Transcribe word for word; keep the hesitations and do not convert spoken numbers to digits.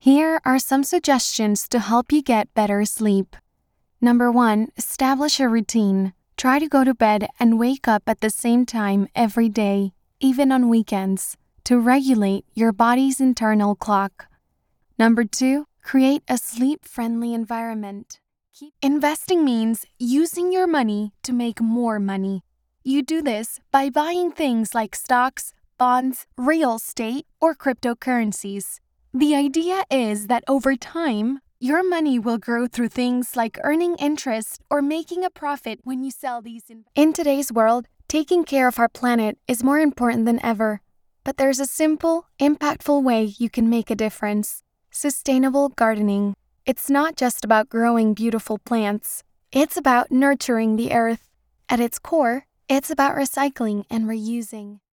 Here are some suggestions to help you get better sleep. Number one, establish a routine. Try to go to bed and wake up at the same time every day, even on weekends, to regulate your body's internal clock. Number two, create a sleep-friendly environment. Keep Investing means using your money to make more money. You do this by buying things like stocks, bonds, real estate, or cryptocurrencies. The idea is that over time, your money will grow through things like earning interest or making a profit when you sell these. In, in today's world, taking care of our planet is more important than ever. But there's a simple, impactful way you can make a difference. Sustainable gardening. It's not just about growing beautiful plants. It's about nurturing the earth. At its core, it's about recycling and reusing.